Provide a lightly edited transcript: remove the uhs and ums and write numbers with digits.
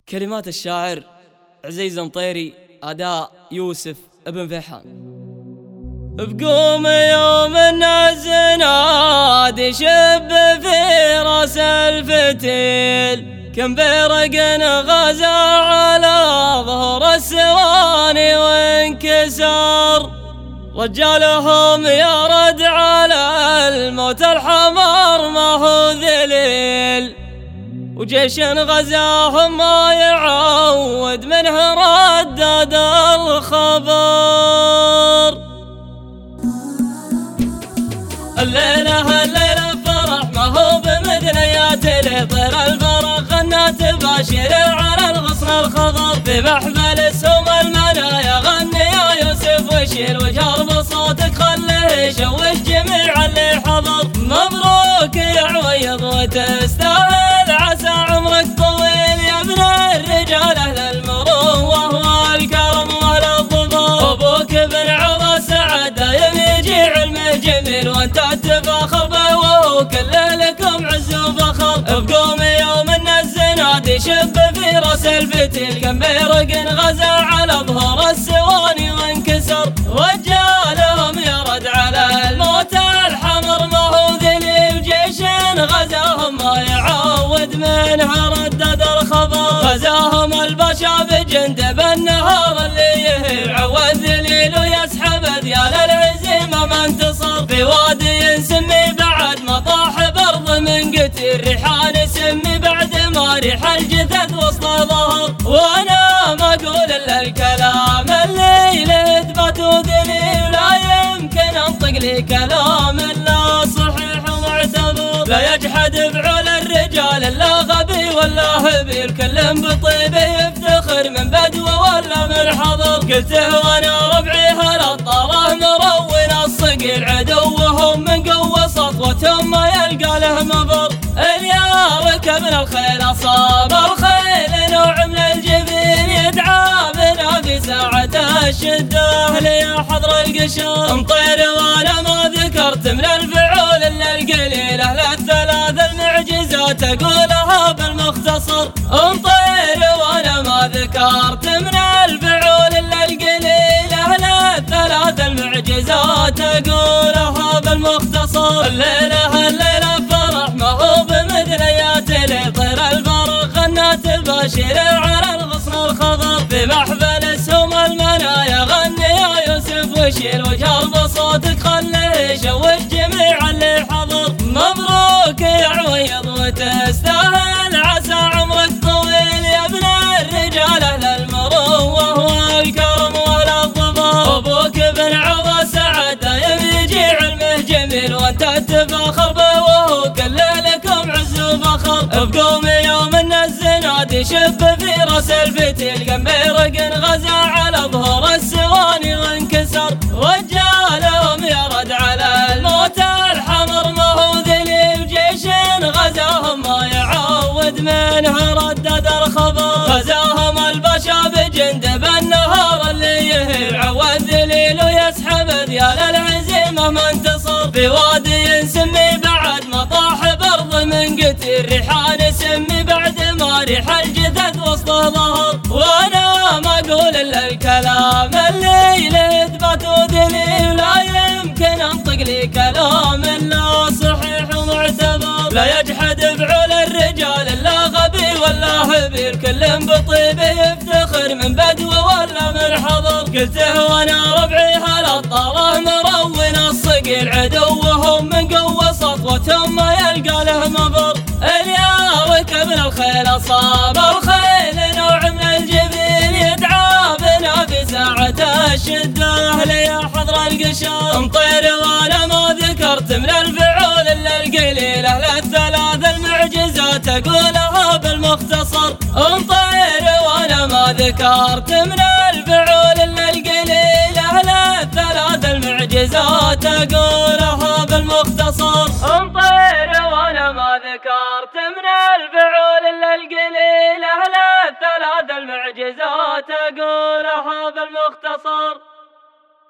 كلمات الشاعر عزيز مطيري، أداء يوسف ابن فيحان. بقوم يوم الزناد شب في راس الفتيل، كم برق غزا على ظهر السواني وانكسر، رجالهم يرد على الموت الحمر ما هو ذليل، وجيش غزاهم ما يعود منه ردد الخبر. الليلة فرح ما هو بمثنيات طير الفرح غنى تباشر على الغصن الخضر، في محفل السوم المنايا غني يا يوسف وشيل وجهر بصوتك خله يشوش جميع اللي حضر. مبروك يا عويض وتستاهل، عسى عمرك طويل يا ابن الرجال اهل المروه والكرم والظفر. ابوك بن عوض سعد دايم يجي علمه جميل وانت تفاخر به وهو كله لكم عز وفخر. بقوم يوم الزناد يشب في راس الفتيل، كم بيرق غزا على ظهر السواني وانكسر، رجالهم يرد على الموت الحمر ما هو ذليل، جيش غزاهم ما يعود منها ردد الخبر. غزاهم الباشا بجند بالنهار اللي يهيع والذليل ويسحب ذيال العزيمة ما انتصر، في وادي سمي بعد ما طاح برض من قتيل، ريحان سمي بعد ما ريح الجثث وسط ظهر. وانا ما اقول الا الكلام اللي يثبت ذليل، لا يمكن انطق لي كلام الا صحيح ومعتبر، لا يجحد بعول الرجال الا غبي ولا هبيل، كل بطيبه يفتخر من بدوى ولا من حضر. قلته وانا ربعي هالطاره مرون الصقيل، عدوهم من قوه سطوتهم ما يلقى له مبر. اليا ركبنا الخيل اصاب الخيل نوع من الجبين، يدعى بنا في ساعة الشده ليا حضر القشر. مطير وانا ما ذكرت من الفعول الا القليل، اهل الثلاث المعجزات اقولها بالمختصر. مطير وانا ما ذكرت من الفعول الا القليل، اهل الثلاث المعجزات اقولها بالمختصر. الليلة فرح ما هو بمثنيات طير الفرح غنى تباشر على الغصن الخضر، في محفل السوم المنايا غني يا يوسف وشيل وجهر بصوتك خله يشوش جميع اللي حضر. مبروك يا عويض وتستاهل، عسى عمرك طويل يا ابن الرجال اهل المروه والكرم والظفر. ابوك بن عوض سعد دايم يجي علمه جميل وانت تفاخر به وهو كله لكم عز وفخر. بقوم يوم الزناد يشب في راس الفتيل، كم بيرق غزا على ظهر السواني وانكسر، رجالهم يرد على الموت الحمر ما هو ذليل، جيش غزاهم ما يعود منها ردد الخبر. غزاهم الباشا بجند بالنهار اللي يهيع والذليل ويسحب ذيال العزيمة ما انتصر، في وادي سمي بعد ما طاح برض من قتيل، ريحان سمي بعد ما ريح الجثث وسط ظهر. وانا ما اقول الا الكلام اللي يثبت ذليل، لا يمكن انطق لي كلام الا صحيح ومعتبر، لا يجحد بعول الرجال الا غبي ولا هبيل، كل بطيبه يفتخر من بدوى ولا من حضر. قلته وانا ربعي هالطاره مرون الصقيل، عدوهم من قوه سطوتهم ما يلقى له مبر. اليا ركبنا الخيل اصاب الخيل نوع من الجبين، يدعى بنا في ساعة الشده ليا حضر القشر. مطير وانا ما ذكرت من الفعول الا القليل، اهل الثلاث المعجزات اقولها بالمختصر. مطير وانا ما ذكرت من الفعول الا القليل، اهل الثلاث المعجزات اقولها بالمختصر. مطير وانا ما ذكرت من الفعول الا القليل، اهل الثلاث المعجزات اقولها بالمختصر.